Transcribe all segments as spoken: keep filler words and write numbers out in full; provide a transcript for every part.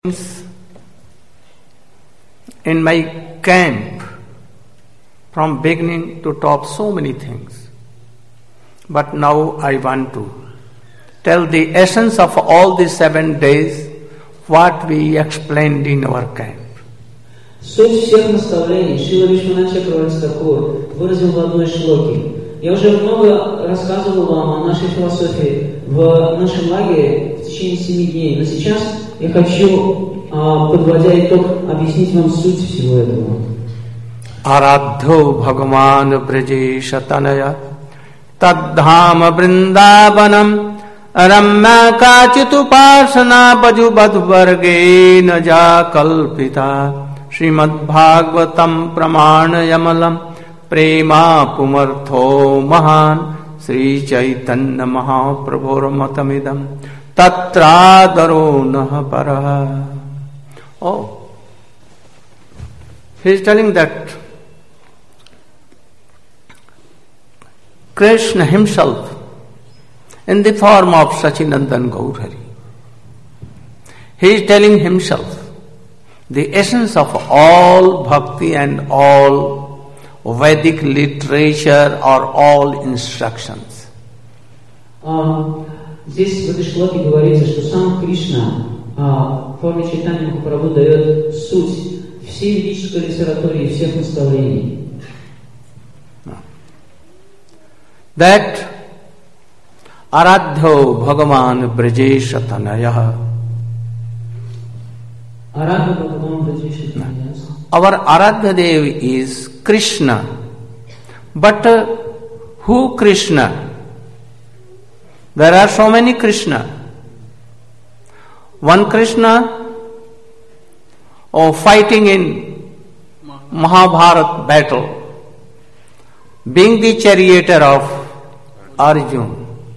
In my camp, from beginning to top, so many things. But now I want to tell the essence of all these seven days, what we explained in our camp. Суть всех наставлений Шрила Вишванат Чакраварти Такур выразил в одной шлоке. Я уже много рассказывал вам о нашей философии в нашем лагере в течение семи дней, но сейчас я хочу, подводя итог, объяснить вам суть всего этого. Арадho Bhagavan Brajesha Tanaya Tadhama Vrindavanam Ramya Kachitu Parsana Pajubadvarge Naja Kalpita Srimad Bhagavatam Pramana Yamalam Prema Pumartho Mahan Sri Chaitanya Mahaprabhur Matamidam Tatradaro Naha Paraha. Oh, he is telling that Krishna himself, in the form of Sachinandan Gaurhari, he is telling himself the essence of all bhakti and all Vedic literature or all instructions. Uh, здесь в этой шлоке говорится, что сам Кришна в форме Чайтаньи Махапрабху дает суть всей ведической литературы и всех наставлений. That Aradho Bhagavan Brajesha Tanaya. Aradho Bhagavan Brajesha Tanaya. Our Aradha Dev is Krishna. But uh, who Krishna? There are so many Krishna. One Krishna, oh, fighting in Mahabharata battle, being the charioteer of Arjuna.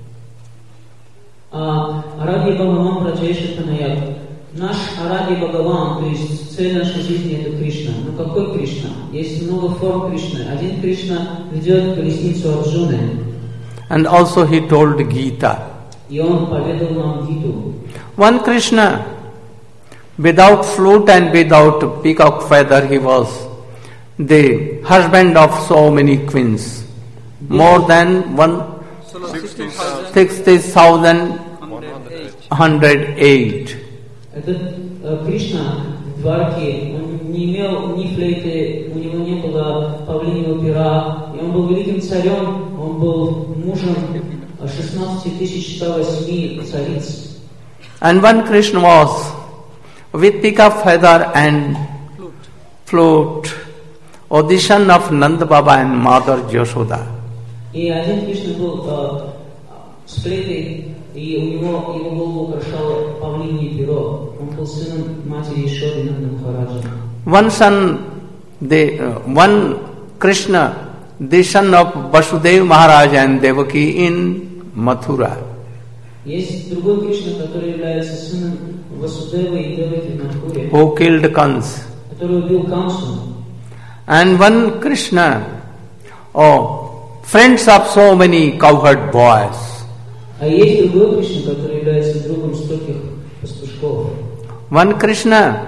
Аради Бхагаван Браджеша Танаят. Наш Аради Бхагаван, то есть цель нашей жизни это Кришна. Но какой Кришна? Есть много форм Кришны. Один Кришна ведет колесницу Арджуны. And also he told Gita. И он поведал нам Гиту. One Krishna, without flute and without peacock feather, he was the husband of so many queens. More than one sixty thousand one hundred eight. Этот э, Кришна в Дварке, он не имел ни флейты, у него не было павлиньего пера, и он был великим царем, он был мужем шестнадцати тысяч ста восьми цариц. And one Krishna was with peacock feather and flute, or the son of Nanda Baba and Mother Yashoda. И один Кришна был э, с флейтой, и у него его голову украшало павлинье перо. Он был сыном матери Ешоды Нанды Махараджа. One son, the uh, one Krishna, the son of Vasudev Maharaj and Devaki in Mathura. Есть другой Кришна, который является сыном Васудева и Деваки в Мадхуре. Who killed Kans. Который убил Камсу. And one Krishna, oh, friends of so many cowherd boys. А есть другой Кришна, который является другом стольких пастушков. One Krishna,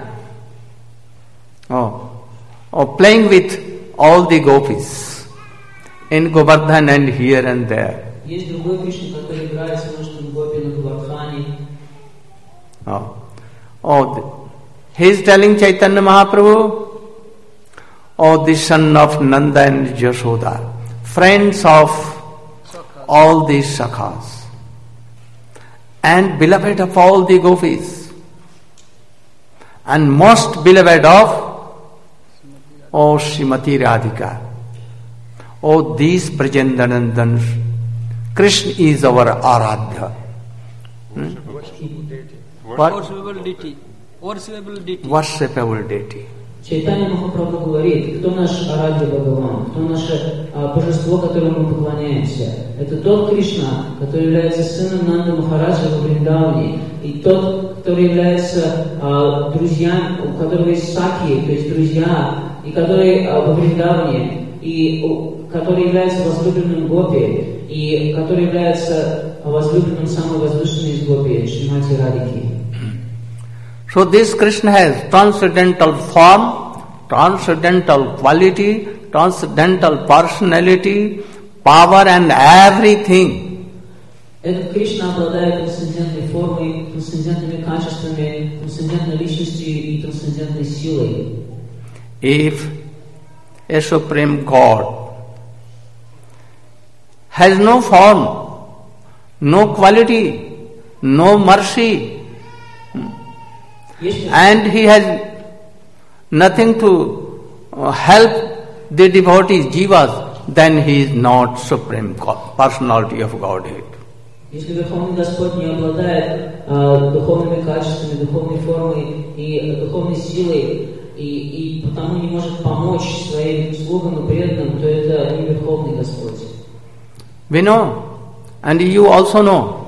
oh, oh, playing with all the gopis in Govardhan and here and there. Есть другой Кришна, который играет с множеством гопи на Govardhane. Oh, oh, he is telling Chaitanya Mahaprabhu, oh, the son of Nanda and Yashoda, friends of all these sakhas, and beloved of all the gopis, and most beloved of, oh, Srimati Radhika. Oh, these Brajendanandans, Krishna is our Aradha. Hmm? What? Worshipable deity. Worshipable deity. Worshipable deity. Чайтанья Махапрабху говорит, кто наш Арадья Бхагаван, кто наше а, божество, которому мы поклоняемся. Это тот Кришна, который является сыном Нанды Махараджа во Вриндаване, и тот, который является а, друзьям, у которого есть саки, то есть друзья, и который а, во Вриндаване, и у, который является возлюбленным гопи, и который является возлюбленным самой возвышенной из гопи, Шримати Радхики. So this Krishna has transcendental form, transcendental quality, transcendental personality, power and everything. Этот Кришна обладает трансцендентной формой, трансцендентными качествами, трансцендентной личностью и трансцендентной силой. If a supreme God has no form, no quality, no mercy, Если, and he has nothing to uh, help the devotees, jivas, then he is not supreme God, personality of Godhead. если Верховный Господь не обладает э, духовными качествами, духовной формой и э, духовной силой, и, и потому не может помочь своим слугам и преданным, то это не Верховный Господь. We know, and you also know,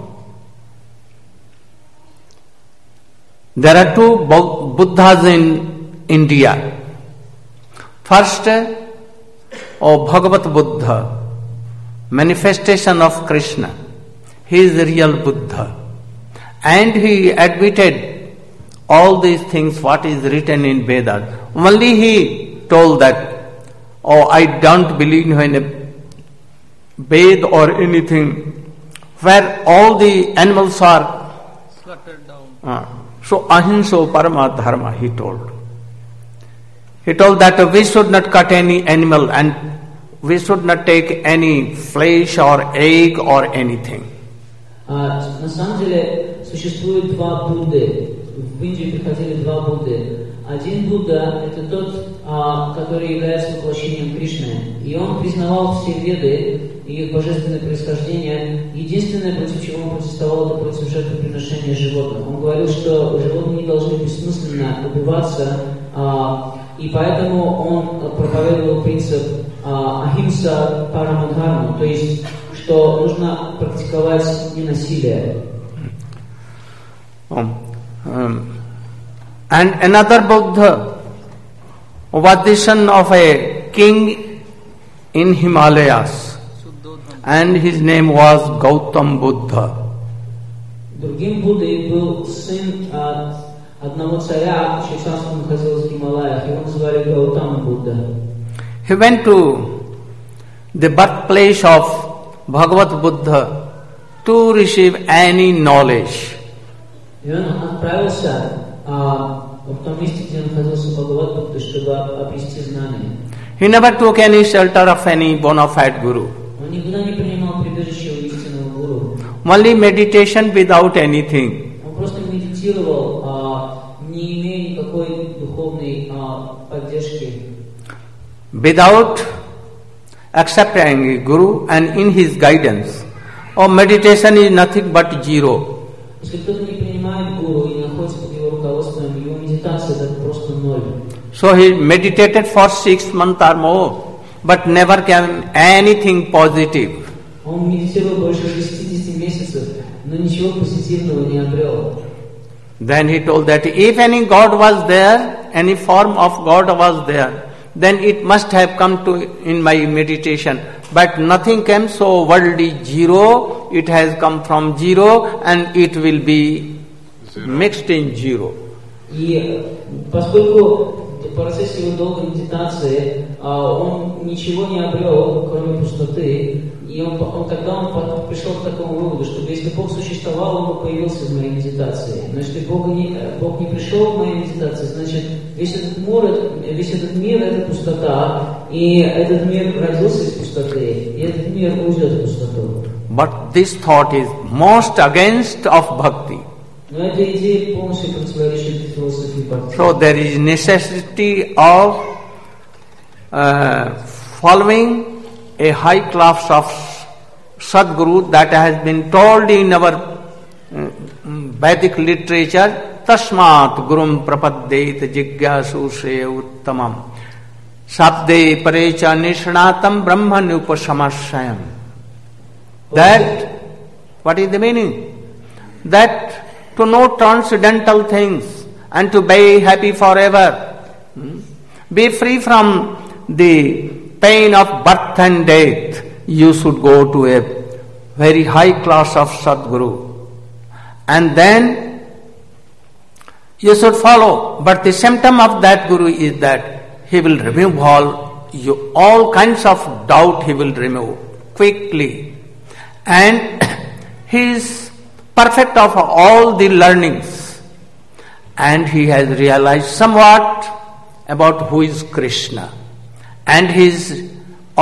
there are two Buddhas in India. First, oh Bhagavat Buddha, manifestation of Krishna. He is the real Buddha. And he admitted all these things, what is written in Vedas. Only he told that, oh, I don't believe in a Ved or anything, where all the animals are slaughtered down. Uh, so ahimso parama dharma, he told. He told that we should not cut any animal and we should not take any flesh or egg or anything. А, на самом деле существует два Будды. В Индию приходили два Будды. Один Будда — это тот, а, который является воплощением Кришны. И он признавал все веды и их божественное происхождение. Единственное, против чего он протестовал, это против жертвоприношения животных. Он говорил, что животные не должны бессмысленно убиваться, а, и поэтому он проповедовал принцип а, ахимса парамадхарма, то есть что нужно практиковать ненасилие. Um, um, and another Buddha was the son of a king in Himalayas, and his name was Gautam Buddha. Другим Буддой был сын а, одного царя, чье царство находилось в Гималаях, его называли Гаутама Будда. He went to the birthplace of Bhagavat Buddha to receive any knowledge. И он отправился а, в том месте, где находился Бхагават Будда, чтобы обрести знания. He never took any shelter of any bona fide guru. Он никогда не принимал прибежище у истинного гуру. Only meditation without anything. Он просто медитировал, а, не имея никакой духовной а, поддержки. Without accepting a guru and in his guidance. Or meditation is nothing but zero. Если кто-то не принимает гуру и находится под его руководством, его медитация — это просто ноль. So he meditated for six months or more, but never came anything positive. Он медитировал больше шестидесяти месяцев, но ничего позитивного не обрел. Then he told that if any God was there, any form of God was there, then it must have come to in my meditation. But nothing came, so world is zero, it has come from zero and it will be mixed in zero. И поскольку в процессе его долгой медитации он ничего не обрел, кроме пустоты, и он, он, тогда он пришел к такому выводу, что если Бог существовал, он бы появился в моей медитации. Но если Бог не, Бог не пришел в моей медитации, значит весь этот мир, весь этот мир — это пустота, и этот мир родился из пустоты, и этот мир уйдет в пустоту. But this thought is most against of bhakti. Но эта идея полностью противоречит философии бхакти. So there is necessity of uh, following a high class of Sadguru that has been told in our uh, Vedic literature, Tasmat Gurum Prapaddet Jigyasu Se Uttamam Sabde Parecha Nishnatam Brahmanupasamasyayam. That, what is the meaning? That to know transcendental things and to be happy forever, be free from the pain of birth and death, you should go to a very high class of Sadguru. And then you should follow. But the symptom of that Guru is that he will remove all, you, all kinds of doubt he will remove quickly. And he is perfect of all the learnings. And he has realized somewhat about who is Krishna. And he is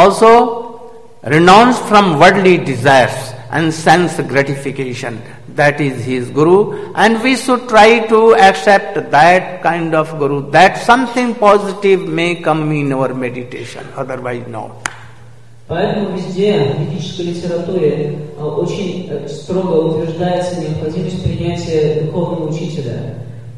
also renounced from worldly desires and sense gratification. That is his Guru, and we should try to accept that kind of Guru, that something positive may come in our meditation, otherwise not. Поэтому везде в ведической литературе очень строго утверждается необходимость принятия духовного учителя.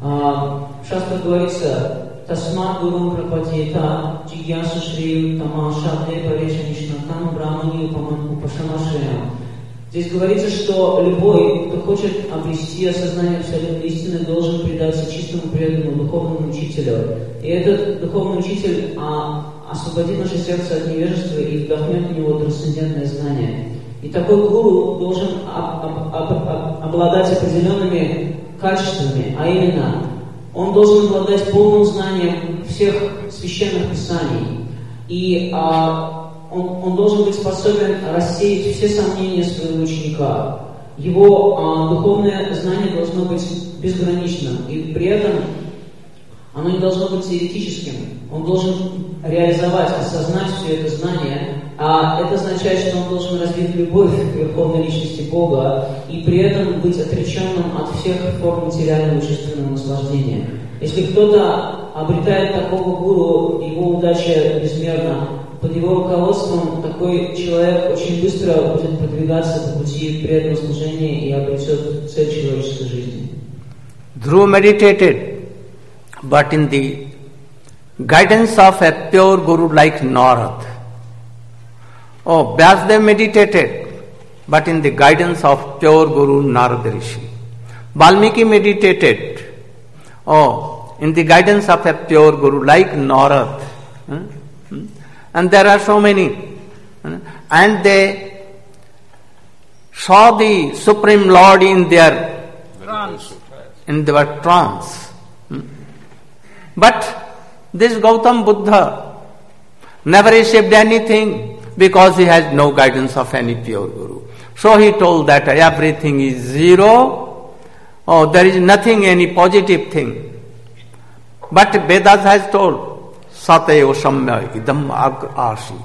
В шастрах говорится: «Тасмат гурум прападьета, джигьясу шри тама шадде парешанишнатам брамани упашамашреям». Здесь говорится, что любой, кто хочет обрести осознание абсолютной истины, должен предаться чистому преданному духовному учителю. И этот духовный учитель а, освободит наше сердце от невежества и вдохнет в него трансцендентное знание. И такой гуру должен об, об, об, об, обладать определенными качествами, а именно, он должен обладать полным знанием всех священных писаний. И а, Он, он должен быть способен рассеять все сомнения своего ученика. Его а, духовное знание должно быть безграничным, и при этом оно не должно быть теоретическим. Он должен реализовать, осознать все это знание, а это означает, что он должен развить любовь к Верховной Личности Бога и при этом быть отреченным от всех форм материального чувственного наслаждения. Если кто-то обретает такого гуру, его удача безмерна. Под его руководством такой человек очень быстро будет продвигаться по пути преданного служения и обретет цель человеческой жизни. Dhruva meditated, but in the guidance of a pure guru like Narad. Oh, Vyasdev meditated, but in the guidance of pure guru Narada Rishi. Valmiki meditated, oh, in the guidance of a pure guru like Narad. Hmm? Hmm? And there are so many. And they saw the Supreme Lord in their trance. In their trance. But this Gautam Buddha never received anything because he has no guidance of any pure Guru. So he told that everything is zero. Oh, there is nothing, any positive thing. But Vedas has told, Sataya samya idam ag asit.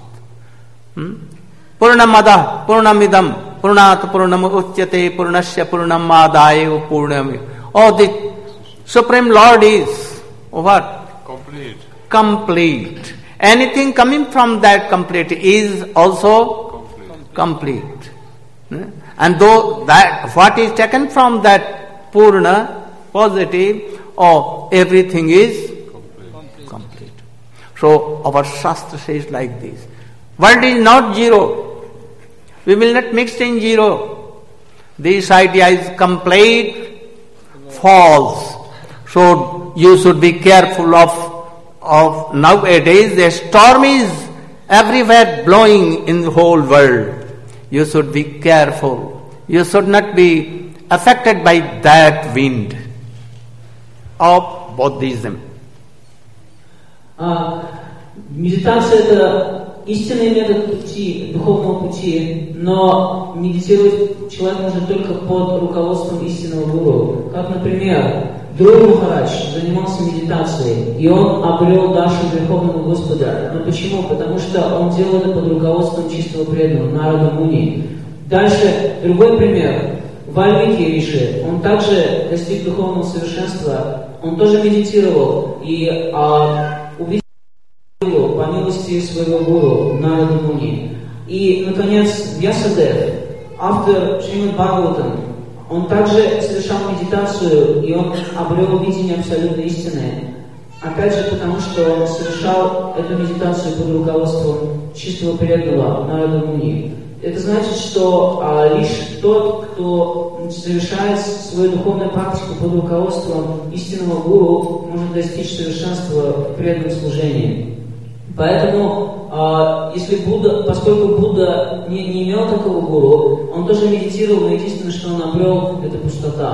Purnamada purnamidam purnat purnam uchyate purnasya purnamadaye purnam. Oh, the Supreme Lord is what? Complete. Complete. Anything coming from that complete is also complete. complete. And though that what is taken from that purna, positive, oh, everything is complete. So our Shastra says like this. World is not zero. We will not mix in zero. This idea is complete false. So you should be careful of, of nowadays the storm is everywhere blowing in the whole world. You should be careful. You should not be affected by that wind of Buddhism. А, медитация – это истинный метод пути, духовного пути, но медитировать человек может только под руководством истинного гуру. Как, например, Dhruva Махарадж занимался медитацией, и он обрел Даршу Верховного Господа. Но почему? Потому что он делал это под руководством чистого преданного, Нарада Муни. Дальше, другой пример. Вальмики Риши, он также достиг духовного совершенства, он тоже медитировал и а, увидел по милости своего гуру Нарада Муни. И, наконец, Вьясадев, автор Шримад Бхагаватам, он также совершал медитацию, и он обрел видение абсолютной истины. Опять же, потому что он совершал эту медитацию под руководством чистого преданного Нарада Муни. Это значит, что а, лишь тот, кто совершает свою духовную практику под руководством истинного гуру, может достичь совершенства в преданном служении. Поэтому, а, если Будда, поскольку Будда не, не имел такого гуру, он тоже медитировал, но единственное, что он обрел, это пустота.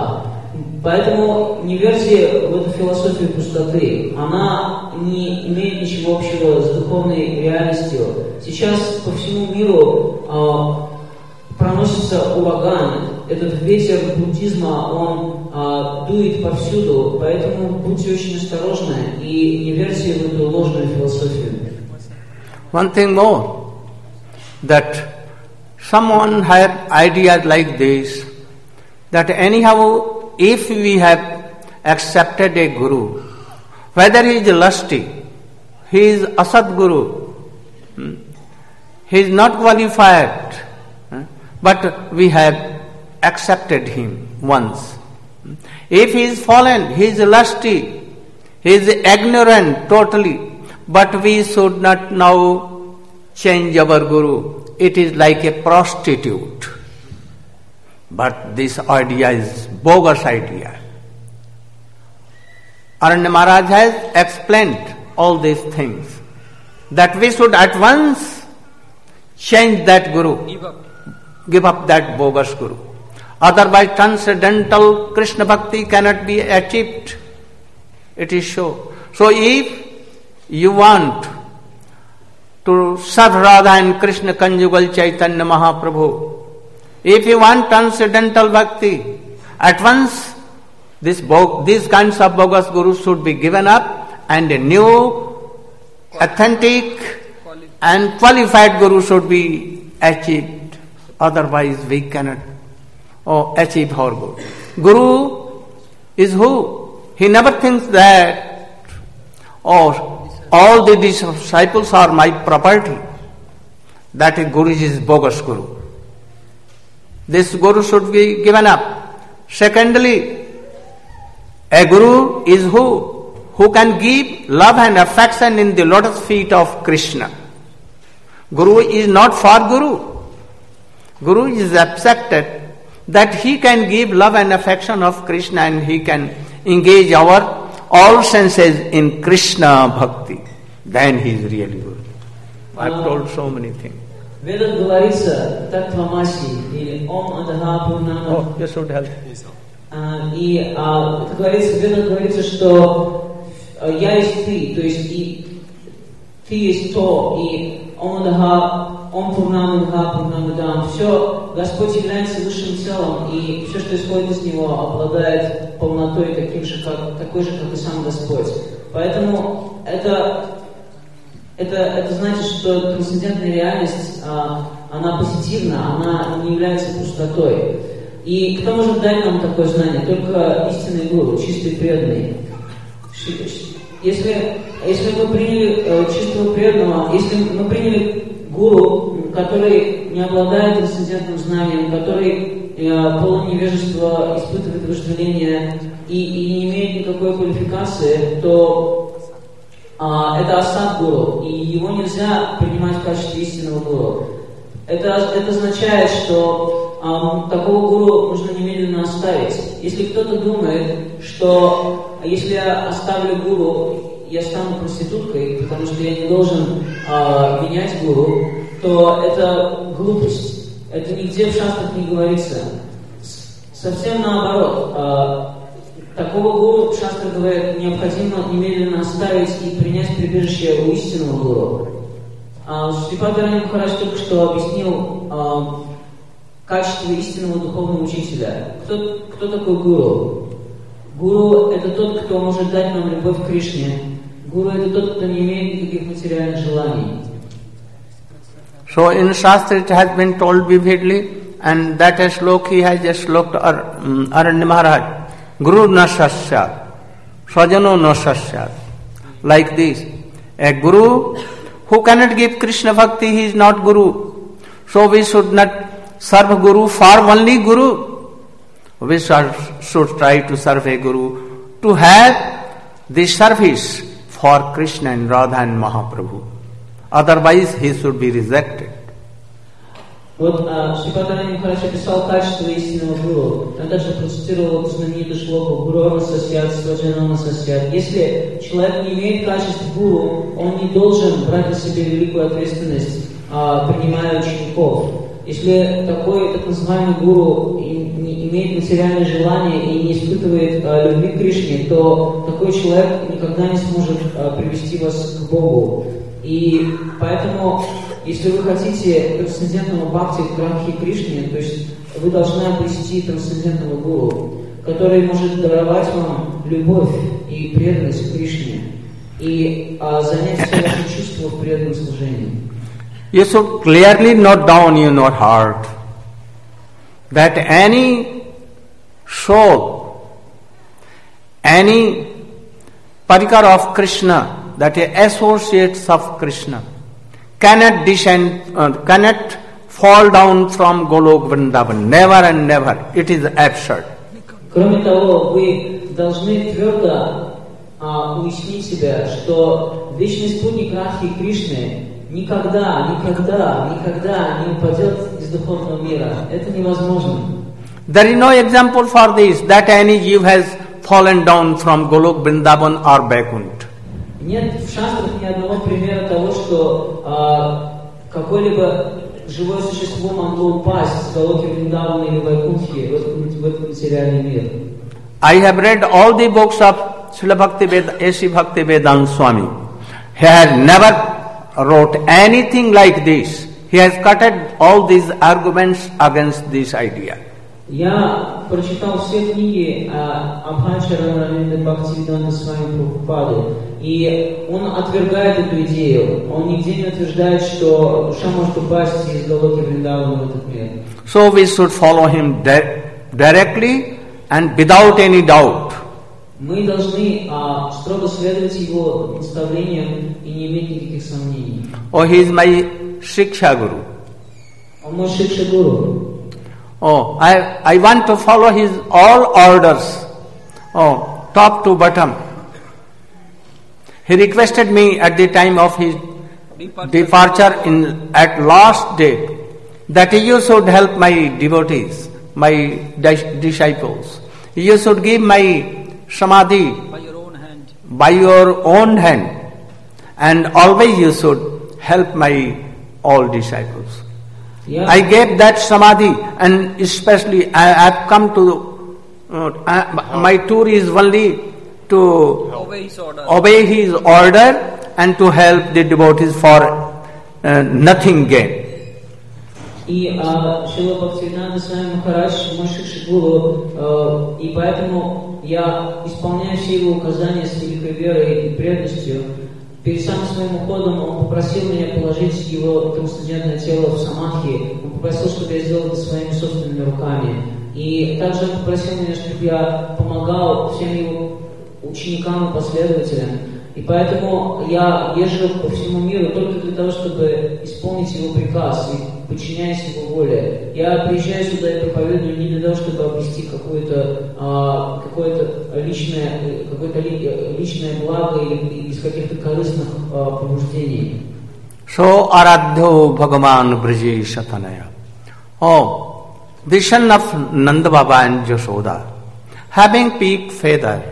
Поэтому не верьте в эту философию пустоты. Она не имеет ничего общего с духовной реальностью. Сейчас по всему миру э, проносится ураган. Этот ветер буддизма, он э, дует повсюду. Поэтому будьте очень осторожны и не верьте в эту ложную философию. One thing more, that someone had ideas like this, that anyhow, if we have accepted a guru, whether he is lusty, he is asad guru, he is not qualified, but we have accepted him once. If he is fallen, he is lusty, he is ignorant totally, but we should not now change our guru. It is like a prostitute. But this idea is bogus idea. Aranya Maharaj has explained all these things, that we should at once change that guru, Give up. give up that bogus guru. Otherwise transcendental Krishna Bhakti cannot be achieved. It is so. So if you want to serve Radha and Krishna conjugal Chaitanya Mahaprabhu, if you want transcendental bhakti, at once this bo- these kinds of bogus gurus should be given up and a new, authentic and qualified guru should be achieved. Otherwise we cannot oh, achieve our guru. Guru is who? He never thinks that, oh, all the disciples are my property. That is guru is bogus guru. This guru should be given up. Secondly, a guru is who? Who can give love and affection in the lotus feet of Krishna. Guru is not for guru. Guru is accepted that he can give love and affection of Krishna and he can engage our all senses in Krishna bhakti. Then he is really good. I have told so many things. В Ведах говорится Таттвамаси или Ом Адаха Пурнама. Oh, you should help. А, и а, это говорится, в Ведах говорится, что а, я есть ты, то есть и ты есть то, и Ом Адаха, Ом Пурнама Адаха Пурнама Дам. Все, Господь является высшим целым, и все, что исходит из Него, обладает полнотой таким же, как, такой же, как и сам Господь. Поэтому это Это, это значит, что трансцендентная реальность, а, она позитивна, она не является пустотой. И кто может дать нам такое знание? Только истинный гуру, чистый преданный. Если, если мы приняли э, чистого преданного, если мы приняли гуру, который не обладает трансцендентным знанием, который э, полон невежества, испытывает вожделение и, и не имеет никакой квалификации, то Uh, это асад гуру, и его нельзя принимать в качестве истинного гуру. Это, это означает, что um, такого гуру нужно немедленно оставить. Если кто-то думает, что если я оставлю гуру, я стану проституткой, потому что я не должен uh, менять гуру, то это глупость. Это нигде в шастрах не говорится. Совсем наоборот. Uh, Такого гуру, шастра говорят, необходимо немедленно оставить и принять прибежище у истинного гуру. Шрипад Арanya Махарадж только что объяснил а, качество истинного духовного учителя. Кто, кто такой гуру? Гуру – это тот, кто может дать нам любовь к Кришне. Гуру – это тот, кто не имеет никаких материальных желаний. So in Shastra it has been told vividly, and that slok he has just looked Ar, um, Aranya Maharaj. Guru na sasyat, sajano na sasyat. Like this. A guru who cannot give Krishna bhakti, he is not guru. So we should not serve guru for only guru. We should, should try to serve a guru to have the service for Krishna and Radha and Mahaprabhu. Otherwise he should be rejected. Вот Шрипад Арanya Махарадж описал качество истинного гуру. Он также процитировал знаменитую шлоку «Гуру сасьят, сваджанона сасьят». Если человек не имеет качеств гуру, он не должен брать на себя великую ответственность, принимая учеников. Если такой так называемый гуру не имеет материальное желание и не испытывает а, любви к Кришне, то такой человек никогда не сможет а, привести вас к Богу. И поэтому, если вы хотите трансцендентного бхакти к Радхе Кришне, то есть вы должны обрести трансцендентного гуру, который может даровать вам любовь и преданность к Кришне и а, занять все ваши чувства в преданном служении. You should clearly note down in your heart that any soul, any parikar of Krishna, that is associates of Krishna, cannot descend, uh, cannot fall down from Golok Vrindavan. Never and never. It is absurd. Кроме того, вы должны твердо а, уяснить себя, что вечный спутник Радхи Кришны никогда, никогда, никогда не упадет из духовного мира. Это невозможно. There is no example for this, that any jiva has fallen down from Golok Vrindavan or Vaikuntha. Нет в шастрах ни одного примера того, что а, какое-либо живое существо могло упасть с Галоки Вриндавана или Вайкунтхи в этот, в этот материальный мир. I have read all the books of Srila Bhaktivedanta, A C Bhaktivedanta Swami. He has never wrote anything like this. He has cutted all these arguments against this idea. Я прочитал все книги Абхачара Равиндры Бхактивиданта Свами Прабхупады, и он отвергает эту идею. Он нигде не утверждает, что душа может упасть из Галоки Вриндавана в этот мир. So we should follow him di- directly and without any doubt. Мы должны а, строго следовать его наставлениям и не иметь никаких сомнений. Oh, he is my Shiksha Guru. Он мой Шикша Гуру. Oh, I, I want to follow his all orders. Oh, top to bottom. He requested me at the time of his departure in at last day that you should help my devotees, my disciples. You should give my samadhi by your own hand. by your own hand, and always you should help my all disciples. Я, I gave that samadhi, and especially I have come to, uh, uh, my tour is only to Obey his order. obey his order and to help the devotees for uh, nothing gain. И а, Шрила Бхактивиданта Свами Махарадж мой Шикша Гуру, а, и поэтому я исполняю все его указания с великой верой и преданностью. Перед самым своим уходом он попросил меня положить его трансцендентное тело в самадхи. Он попросил, чтобы я сделал это своими собственными руками. И также он попросил меня, чтобы я помогал всем его ученикам и последователям. И поэтому я езжу по всему миру только для того, чтобы исполнить его приказ и подчиняясь его воле. Я приезжаю сюда и проповедую не для того, чтобы обрести какое-то, а, какое-то личное, какое-то ли, личное благо или из каких-то корыстных а, побуждений. So aradhyo bhagavan braje shatanaya. Oh, the son of Nanda Baba and Jashoda, having peak feather,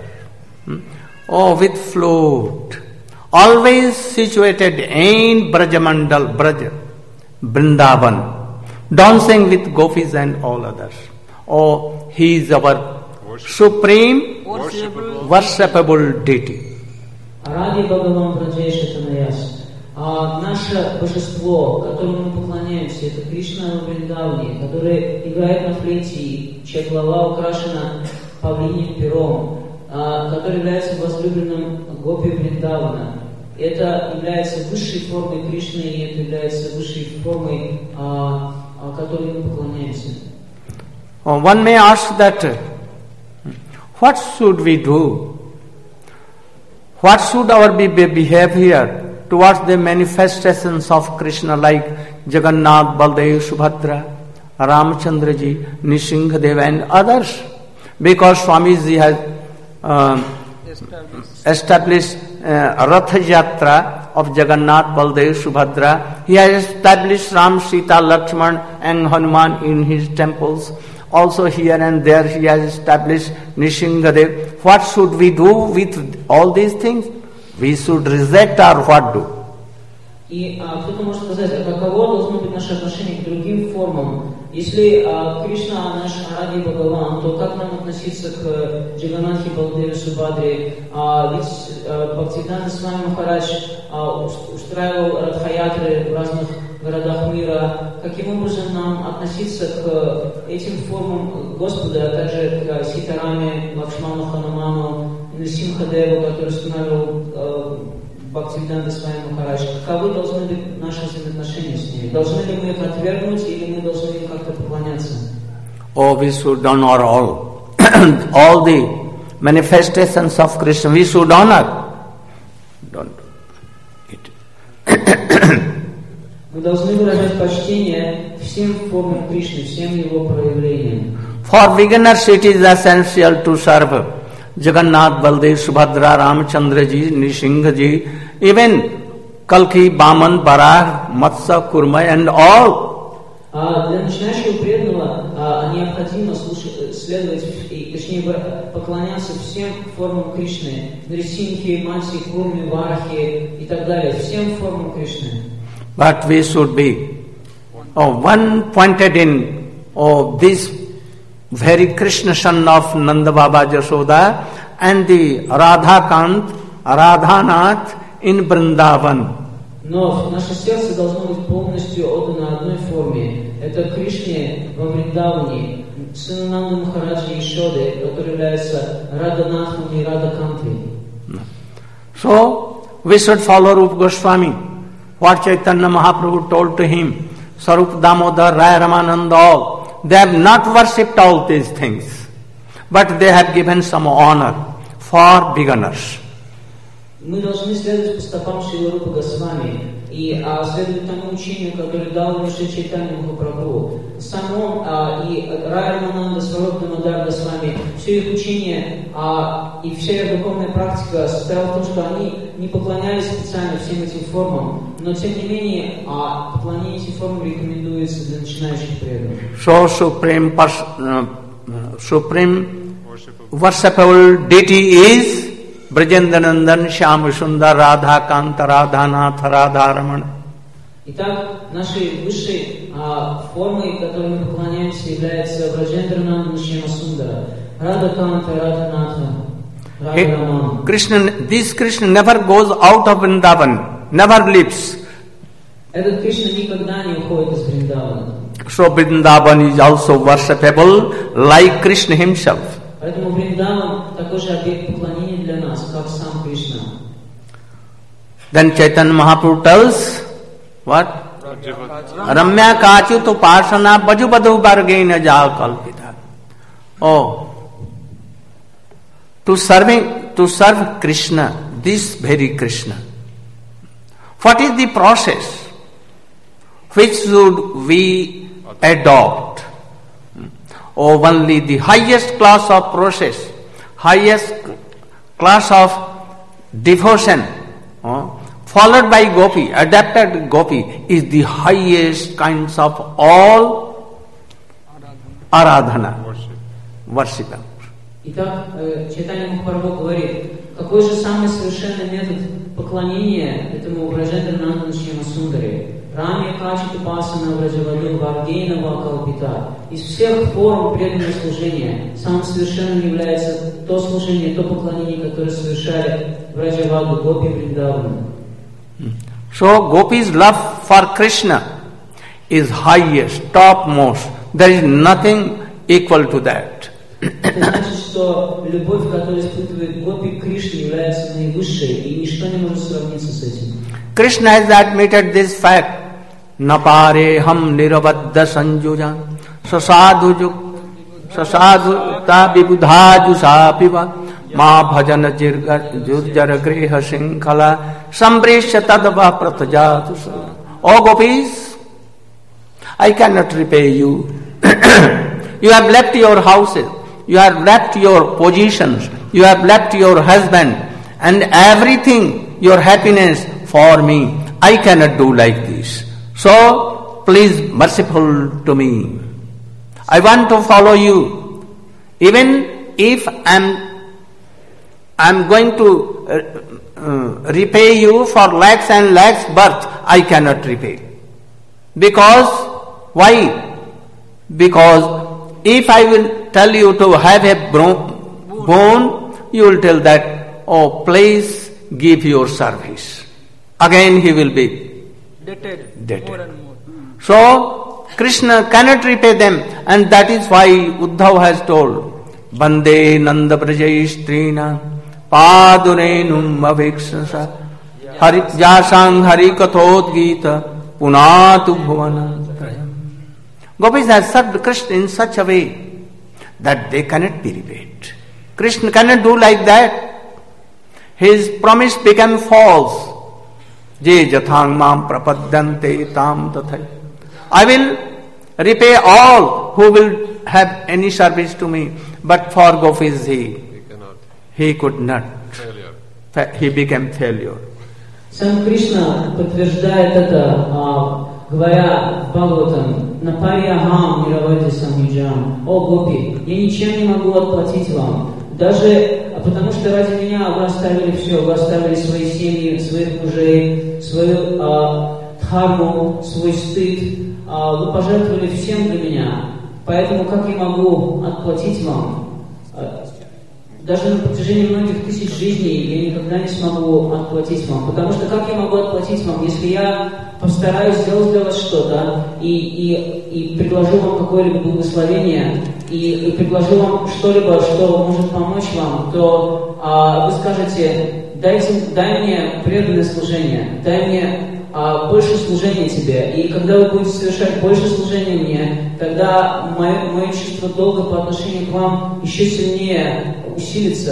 oh, with flute, always situated in Brajamandal, Braj, Vrindavan, dancing with gopis and all others. Oh, he is our supreme Worshipable. worshipable deity. Ради Бхагаван Браджеша Танаяс. А наше божество, которому мы поклоняемся, это Кришна Вриндавани, который играет на флейте, чья голова украшена павлиним пером, а, который является возлюбленным гопи Вриндавана. Это является высшей формой Кришны, и это является высшей формой, а, а, которой мы поклоняемся. Oh, one may ask that, what should we do? What should our be- behavior towards the manifestations of Krishna like Jagannath, Baldev, Subhadra, Ramchandra ji, Nishingadev and others? Because Swamiji has uh, Established. established uh, Rath Yatra of Jagannath, Baldev, Subhadra. He has established Ram, Sita, Lakshman and Hanuman in his temples. Also here and there he has established Nishingadev. What should we do with all these things? We should reject or what do? И а, кто-то может сказать, а каково должно быть наше отношение к другим формам? Если а, Кришна наш Аради Бхагаван, то как нам относиться к Джаганнатхе Балдеве Субхадре? А, ведь а, Бхактивиданта Свами Махарадж а, устраивал радхаятры в разных городах мира. Каким образом нам относиться к этим формам Господа, а также к Ситараме, Лакшману, Хануману, Нарсимхадеву, который устанавливал а, Бхактивиданта Свами Махарадж? Каковы должны быть наши взаимоотношения с ними? Должны ли мы их отвергнуть или мы должны им как-то поклоняться? Oh, we should honor all. All the manifestations of Krishna we should honor. Don't do it. Мы должны выражать почтение всем формам Кришны, всем его проявлениям. For beginners it is essential to serve Jagannath, Baldev, Subhadra, Ramchandra ji, Nrisingha ji, even Kalki, Baman, Barah, Matsya, Kurma and all. А для начинающего преданного а, необходимо слушать, следовать, и, точнее поклоняться всем формам Кришны, Нрисимхи, Матси, Курме, Варахи и так далее, всем формам Кришны. But we should be oh, one pointed in oh, this very Krishna son of Nanda Baba Jashoda and the Radha Kant, Radhanath in Vrindavan. Но наше сердце должно быть полностью отдано одной форме. Это Кришне во Вриндаване, сыну Нанды Махараджа Ишоды, который является Радханатхом и Радхакантой. So, we should follow Rupa Goswami. What Chaitanya Mahaprabhu told to him, Sarup Damodar, Rai Ramananda, all. They have not worshipped all these things, but they have given some honor for beginners. Мы должны следовать по стопам Шрила Рупы Госвами и а, следовать тому учению, которое дал Шри Чайтанья Махапрабху. Само а, и Рай Рамананда, Сваруб Дамодар Госвами, все их учение а, и вся их духовная практика состояла в том, что они не поклонялись специально всем этим формам, но тем не менее а, поклонение этим формам рекомендуется для начинающих преданных. So supreme, pers- uh, supreme worshipable deity is Brajendranandan, Shyam Sundar, Radha Kanta, Radhanath, Radharamana. Итак, нашей высшей а, формой, которой мы поклоняемся, является Браджендранандан Шьяма Сундара, Рада Канта, Радханатха, Радхарамана. Krishna, this Krishna never goes out of Vrindavan, never leaves. Этот Кришна никогда не уходит из Вриндавана. So Vrindavan is also worshipable like Krishna himself. Поэтому Вриндаван такой же объект поклонения для нас, как сам Кришна. Then Chaitanya Mahaprabhu tells, what? Ramya Kachut Upasana Bajubadhu Bargaina Jal Kalpita. Oh, to serving, to serve Krishna, this very Krishna. What is the process which should we adopt? Oh, only the highest class of process, highest class of devotion, oh, followed by gopi, adapted gopi, is the highest kinds of all aradhana, worship. Итак, Чайтанья Махапрабху говорит, какой же самый совершенный метод поклонения этому Браджендранандану Шьяма Сундаре? Раме Качиту Пасана Враджаваду Варгейна Вакалпита. Из всех форм преданного служения самым совершенным является то служение, то поклонение, которое совершали Враджаваду, Гопи Вриндавана. So Gopi's love for Krishna is highest, topmost. There is nothing equal to that. Это значит, что любовь, которую испытывает Гопи к Кришне, является наивысшей, и ничто не может сравниться с этим. Krishna has admitted this fact. Napare ham nirabadda sanjuja sasadhu juk sasadhu ta vibudha jusapiva ma bhajana jurjara griha sinkhala sambrishya tadava pratajatu. O gopis, I cannot repay you. You have left your houses, you have left your positions, you have left your husband and everything, your happiness for me. I cannot do like this. So, please merciful to me. I want to follow you. Even if I'm, I'm going to uh, uh, repay you for lakhs and lakhs birth, I cannot repay. Because, why? Because if I will tell you to have a bro- bone, you will tell that, oh, please give your service. Again he will be Dated. Dated. More and more. Hmm. So, Krishna cannot repay them, and that is why Uddhav has told, Bande Nanda Brajaistrina Padunenum Avikshasa Hari Jasang Hari Kathod Gita Punatu Bhuvanantrayam. Gopis has served Krishna in such a way that they cannot be repaid. Krishna cannot do like that. His promise became false. Je jathang mam prapadyante tam tathai. I will repay all who will have any service to me, but for Gopis he, He cannot. he could not. Failure. Fa- He became failure. Сам Кришна подтверждает это, а, говоря в Бхагаватам, «Напарьягам миравади самюджам». «О, Гопи, я ничем не могу отплатить вам, даже а потому что ради меня вы оставили все, вы оставили свои семьи, своих мужей, свою а, дхарму, свой стыд, а, вы пожертвовали всем для меня, поэтому как я могу отплатить вам? А, Даже на протяжении многих тысяч жизней я никогда не смогу отплатить вам. Потому что как я могу отплатить вам, если я постараюсь сделать для вас что-то и, и, и предложу вам какое-либо благословение, и, и предложу вам что-либо, что может помочь вам, то а, вы скажете, дайте, дай мне преданное служение, дай мне а, больше служения тебе. И когда вы будете совершать больше служения мне, тогда мое, мое чувство долга по отношению к вам еще сильнее усилится.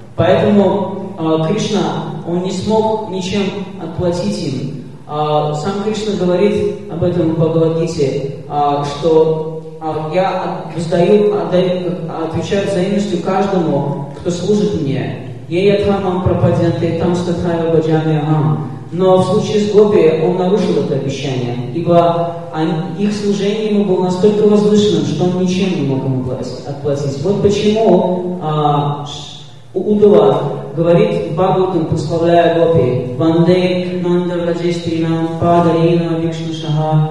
Поэтому а, Кришна, он не смог ничем отплатить им. А, сам Кришна говорит об этом в Бхагавад-гите, а, что а, я воздаю, отдаю, отвечаю взаимностью каждому, кто служит мне. Я ятхамам пропадянте там статхая баджами ахам. Но в случае с Гопи он нарушил это обещание, ибо их служение ему было настолько возвышенным, что он ничем не мог ему отплатить. Вот почему а, Удава говорит в Бхагаватам, прославляя Гопи, «Ванде нанда враджестринам падарина викшнашаха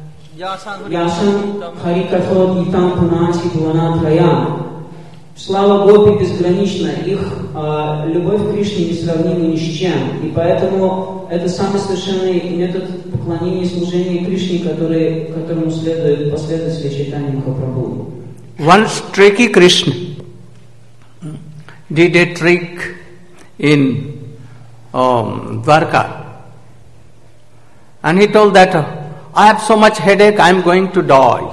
яшам харикатхот итам пунати дванатраям». Слава Гопи безгранична, их а, любовь к Кришне несравнима ни с чем. И поэтому это самый совершенный метод поклонения и служения Кришне, который, которому следует последователи Чайтанья Махапрабху. Once tricky Krishna did a trick in um, Dwarka, and he told that, I have so much headache, I am going to die.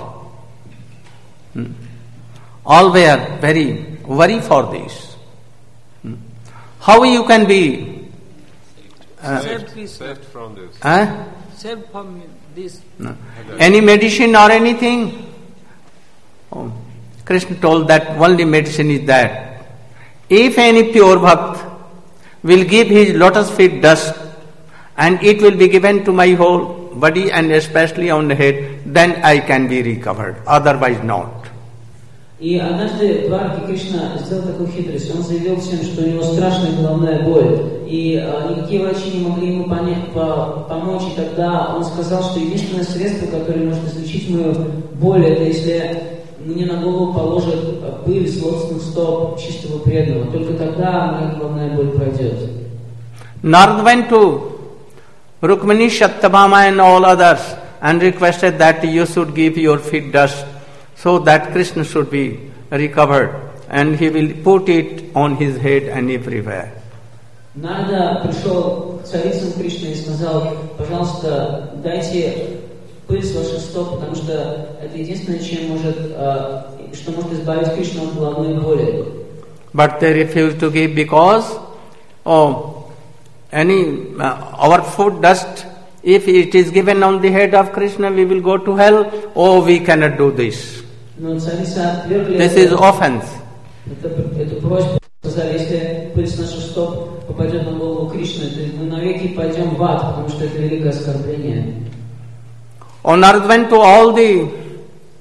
Hmm. All were very worried for this. Hmm. How you can be uh, Saved this. Saved from this. uh, Saved from this. no. any medicine or anything? Oh. Krishna told that only medicine is that. If any pure bhakt will give his lotus feet dust and it will be given to my whole body and especially on the head, then I can be recovered, otherwise not. И однажды в Дварке Кришна сделал такую хитрость. Он заявил всем, что у него страшная головная боль, и а, никакие врачи не могли ему понять, по, помочь. И тогда он сказал, что единственное средство, которое может излечить мою боль, это если мне на голову положат пыль с лотосных стоп чистого преданного. Только тогда моя головная боль пройдет. Narad went to Rukmini, Satyabhama and all others and requested that you should give your feet dust so that Krishna should be recovered and he will put it on his head and everywhere. Нарада пришел к царицам Кришны и сказал, пожалуйста, дайте пыль с ваших стоп, потому что это единственное, чем может, что может избавить Кришну от головной боли. But they refused to give because, oh, any uh, our foot dust, if it is given on the head of Krishna, we will go to hell. Oh, we cannot do this. Но царицы отвергли This is offense. эту просьбу. Сказали, если пыль с наших стоп попадет на голову Кришны, то мы навеки пойдем в ад, потому что это великое оскорбление. On earth went to all the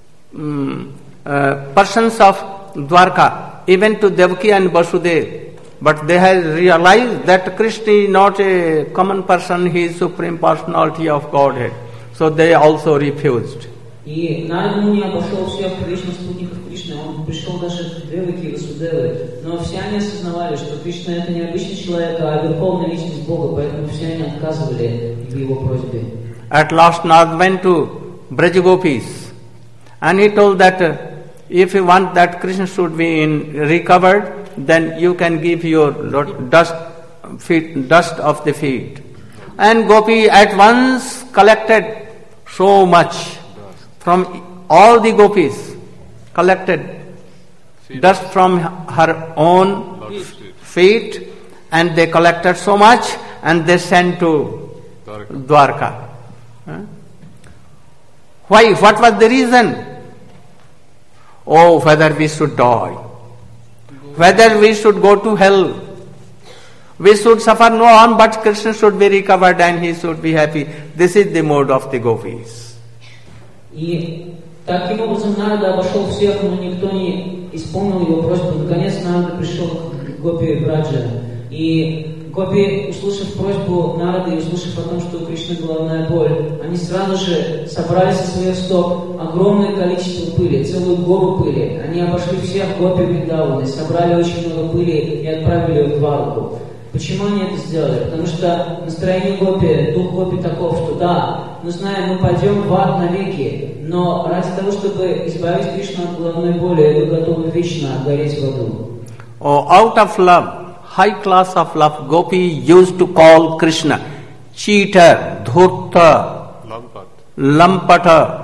um, uh, persons of Dwarka, even to Devaki and Vasudev. But they have realized that Krishna is not a common person, he is Supreme Personality of Godhead. So they also refused. И Нарада Муни обошел всех вечных спутников Кришны, он пришел даже к Деваки и Васудеве, но все они осознавали, что Кришна это не обычный человек, а верховная личность Бога, поэтому все они отказывали в его просьбе. At last Narad went to Brajagopis and he told that uh, if you want that Krishna should be in, recovered, then you can give your dust, feet, dust of the feet. And Gopi at once collected so much from all the gopis, collected dust from her own feet, and they collected so much and they sent to Dwarka. Huh? Why? What was the reason? Oh, whether we should die, whether we should go to hell, we should suffer no harm, but Krishna should be recovered and he should be happy. This is the mode of the gopis. И таким образом Нарада обошел всех, но никто не исполнил его просьбу. Наконец Нарада пришел к Гопи Браджа. И Гопи, услышав просьбу Нарады и услышав о том, что у Кришны головная боль, они сразу же собрали со своих стоп огромное количество пыли, целую гору пыли. Они обошли всех Гопи Вриндаваны, собрали очень много пыли и отправили ее в Двараку. Почему они это сделали? Потому что настроение Гопи, дух Гопи таков, что да, мы знаем, мы пойдем в ад навеки, но ради того, чтобы избавить Кришну от головной боли, вы готовы вечно гореть в аду. Oh, out of love, high class of love, Gopi used to call Krishna cheater, dhurta, lampata,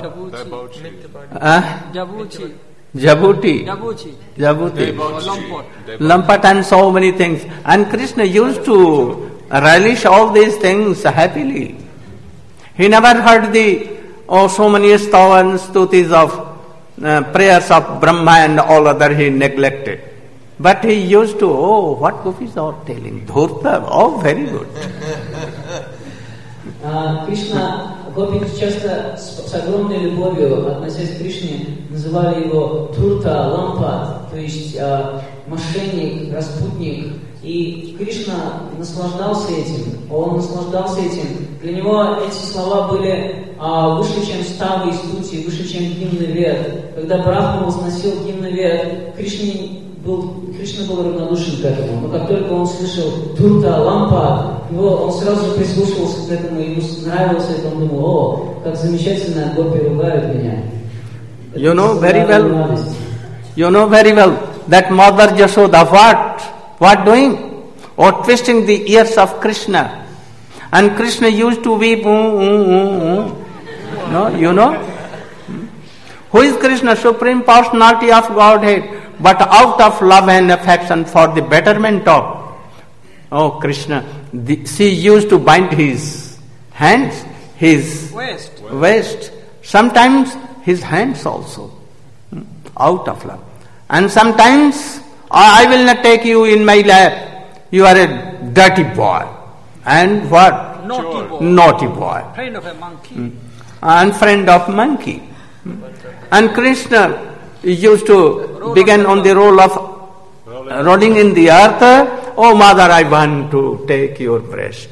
Jabuti. Jabuti, Jabuti. Jabuti, Lampot. Lampat and so many things. And Krishna used to relish all these things happily. He never heard the, oh, so many stavas, stutis of uh, prayers of Brahma and all other he neglected. But he used to, oh, what gopis are telling? Dhurta, oh, very good. Кришна, Гопи часто с, с огромной любовью, относясь к Кришне, называли его Дурта, Лампа, то есть э, мошенник, распутник. И Кришна наслаждался этим, он наслаждался этим. Для него эти слова были э, выше, чем ставы и стути, выше, чем гимны Вед. Когда Брахма возносил гимны Вед, Кришне был, Кришна был равнодушен к этому. Но как только он слышал Дурта, Лампа, его, он сразу же прислушивался к этому, ему нравилось это, он думал, о, как замечательно Гопи ругают меня. You know very well, you know very well that Mother Yashoda, what, what doing? Or twisting the ears of Krishna. And Krishna used to weep, ooh, ooh, ooh, ooh. No, you know? Who is Krishna? Supreme Personality of Godhead. But out of love and affection for the betterment of, oh Krishna, the, she used to bind his hands, his Waist. waist, sometimes his hands also, out of love. And sometimes, I will not take you in my lap, you are a dirty boy. And what? Naughty boy. Naughty boy. Friend of a monkey. And friend of monkey. And Krishna used to begin on the role of rolling in the earth. Oh mother, I want to take your breast.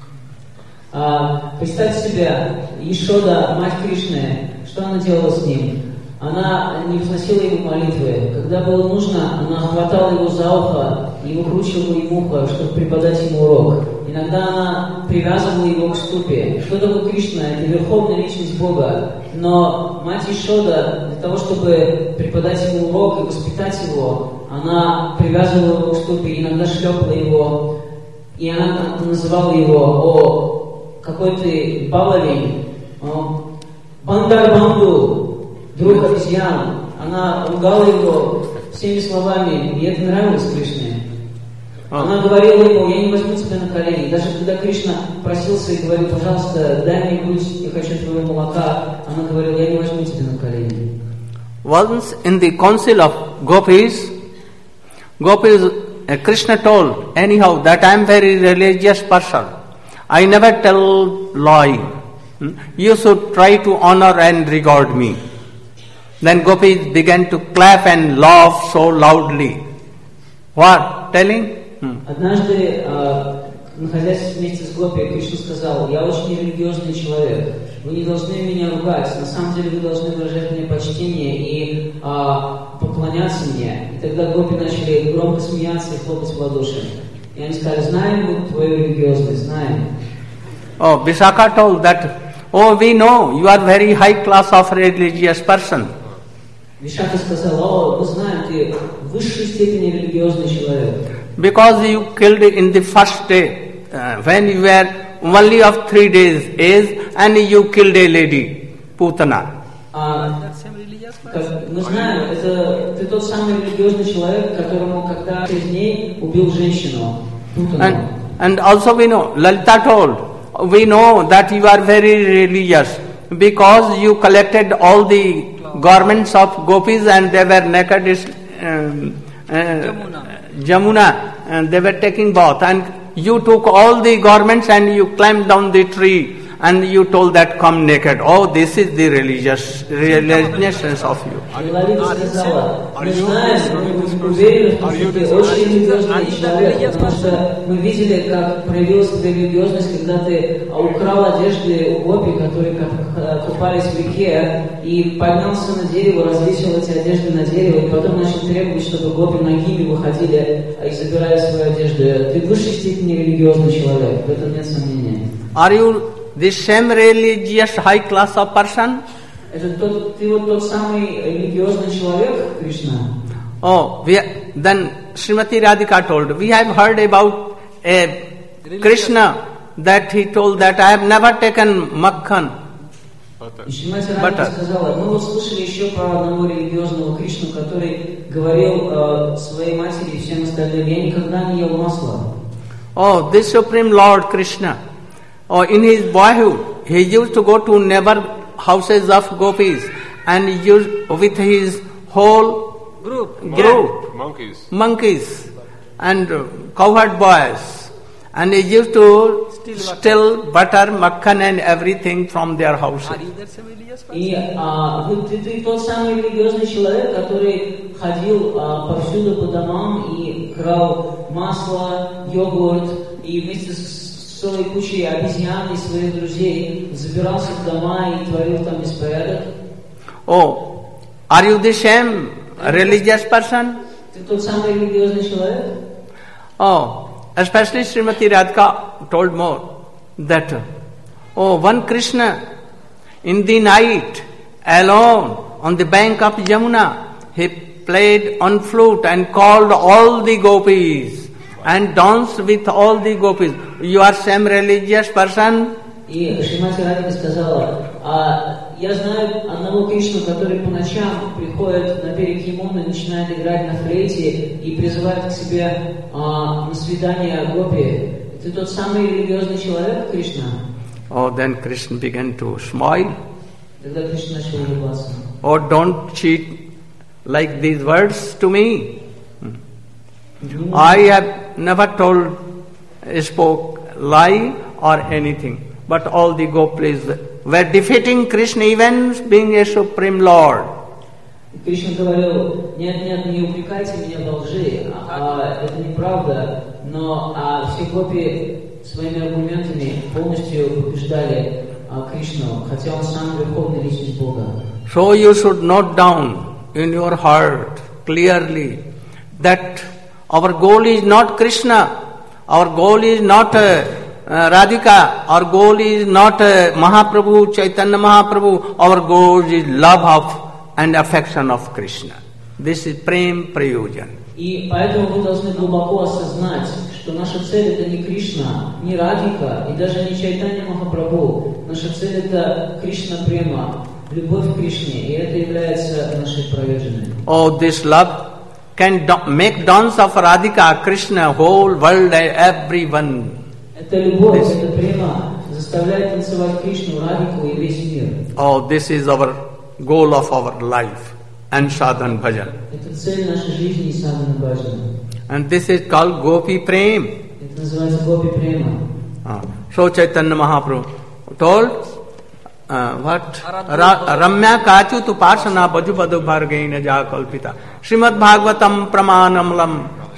А, представьте себе, Ешода, мать Кришны, что она делала с ним? Она не возносила ему молитвы. Когда было нужно, она хватала его за ухо и выкручивала ему ухо, чтобы преподать ему урок. Иногда она привязывала его к ступе. Что такое Кришна? Это верховная личность Бога. Но мать Ешода, для того, чтобы преподать ему урок и воспитать его, она привязывала его к ступе, иногда шлепала его, и она называла его, о, какой ты баловень, Бандар Банду, друг обезьян. Она ругала его всеми словами, и это нравилось Кришне. Она говорила ему, я не возьму тебя на колени. Даже когда Кришна просился и говорил, пожалуйста, дай мне грудь, я хочу твоего молока, она говорила, я не возьму тебя на колени. Once in the council of gopis, gopis, uh, Krishna told, anyhow, that I am very religious person. I never tell lie. Hmm? You should try to honor and regard me. Then gopis began to clap and laugh so loudly. What? Telling? Однажды, а, находясь вместе с Гопи, Кришна сказал: я очень религиозный человек, вы не должны меня ругать, на самом деле вы должны выражать мне почтение и а, поклоняться мне. И тогда Гопи начали громко смеяться и хлопать в ладоши. И они сказали: знаем мы твою религиозность, знаем. Oh, Vishaka told that, oh, we know you are very high class of religious person. Вишака сказал: о, мы знаем, ты в высшей степени религиозный человек. Because you killed in the first day, uh, when you were only of three days age, and you killed a lady, Putana. А, как мы знаем, это ты тот самый религиозный человек, которому когда шесть дней убил женщину, Путану. And, and also we know, Lalita told, we know that you are very religious because you collected all the garments of gopis and they were naked, um, uh, Jamuna. Jamuna, and they were taking bath, and you took all the garments and you climbed down the tree and you told that come naked. Oh, this is the religious religiousness of you. Лалита сказала: мы знаем, мы уверены, что ты очень религиозный человек, потому что мы видели, как проявилась твоя религиозность, когда ты украл одежды у гопи, которые купались в реке, и поднялся на дерево, развесил эти одежды на дерево, и потом начал требовать, чтобы гопи нагими выходили и забирали свою одежду. Ты в высшей степени религиозный человек, в этом нет сомнения. Are you the same religious high class of person? Это тот, ты вот тот самый религиозный человек, Кришна? Oh, we, then Srimati Radhika told, we have heard about a Krishna that he told that I have never taken makhan. И Шримати Радхика сказала: мы вот слышали еще про одного религиозного Кришну, который говорил э, своей матери и всем остальным: я никогда не ел масла. Oh, this Supreme Lord Krishna, oh, in his boyhood, he used to go to neighbor houses of gopis and used with his whole Group. group, Monkeys. monkeys and uh, cowherd boys, and he used to Steal butter. steal butter, makhan and everything from their houses. Are you that same religious person? И а, вы, ты, ты тот самый религиозный человек, который ходил а, повсюду по домам и крал масло, йогурт, и вместе с целой кучей обезьян и своих друзей забирался в дома и творил там беспорядок. Oh, are you the same religious person? Ты тот самый религиозный человек? Oh, especially Srimati Radhika told more that, oh, one Krishna in the night alone on the bank of Jamuna, he played on flute and called all the gopis and danced with all the gopis. You are same religious person? И Шримати Радхика сказала: а, я знаю одного Кришну, который по ночам приходит на берег Ямуны, начинает играть на флейте и призывает к себе а, на свидание гопи. Ты тот самый религиозный человек, Кришна? Oh, then Krishna began to smile. Тогда Кришна начал улыбаться. Oh, don't cheat like these words to me. I have never told, spoke lie or anything. But all the gopis were defeating Krishna, even being a Supreme Lord. Кришна говорил: нет, нет, не упрекайте меня во лжи, а, это неправда, но а, все гопи своими аргументами полностью побеждали а, Кришну, хотя он сам верховная личность Бога. So you should note down in your heart clearly that our goal is not Krishna, our goal is not uh, uh, Radhika, our goal is not uh, Mahaprabhu, Chaitanya Mahaprabhu, our goal is love of and affection of Krishna. This is Prem Prayojan. И поэтому вы должны глубоко осознать, что наша цель это не Кришна, не Радхика и даже не Чайтанья Махапрабху. Наша цель это Кришна Према, любовь к Кришне, и это является нашей проверженной. Oh, this love can do- make dance of Radhika, Krishna, whole world, everyone. Эта любовь, эта Према заставляет танцевать Кришну, Радхику и весь мир. Oh, this is our goal of our life and sadhan bhajan. Это цель нашей жизни и садхана баджана. And this is called Gopi Prem. Это называется Гопи Према. Uh, so Chaitanya Mahaprabhu told, uh, what? Ra- Ramya Kachu tu Parsana Bajupadu Bhargaina Ja Kalpita Srimad Bhagavatam Pramanamlam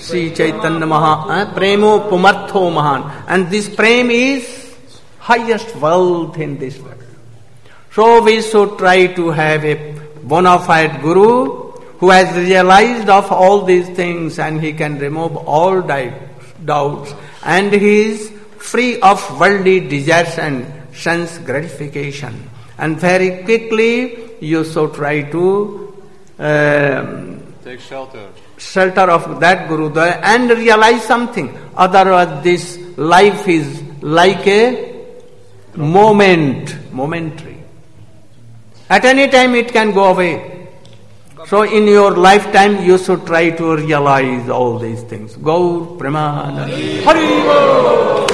Sri Chaitanya Maha, eh? Premo Pumartho Mahan. And this prem is highest wealth in this world. So we should try to have a bona fide guru who has realized of all these things and he can remove all doubts and he is free of worldly desires and sense gratification. And very quickly you should try to um, take shelter. shelter of that Guru and realize something. Otherwise this life is like a moment, momentary. At any time it can go away. So in your lifetime you should try to realize all these things. Gaur Premanand. Hari Bol.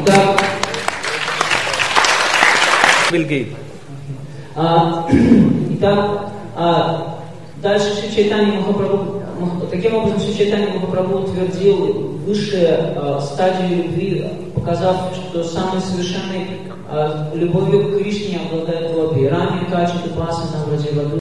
Will give. Итак, дальше Шри Чайтанья Махапрабху, таким образом Шри Чайтанья Махапрабху утвердил высшие стадии любви, показав, что самой совершенной любовью к Кришне обладает Гопи. Рани, Качи, Тупаса, Навраджи,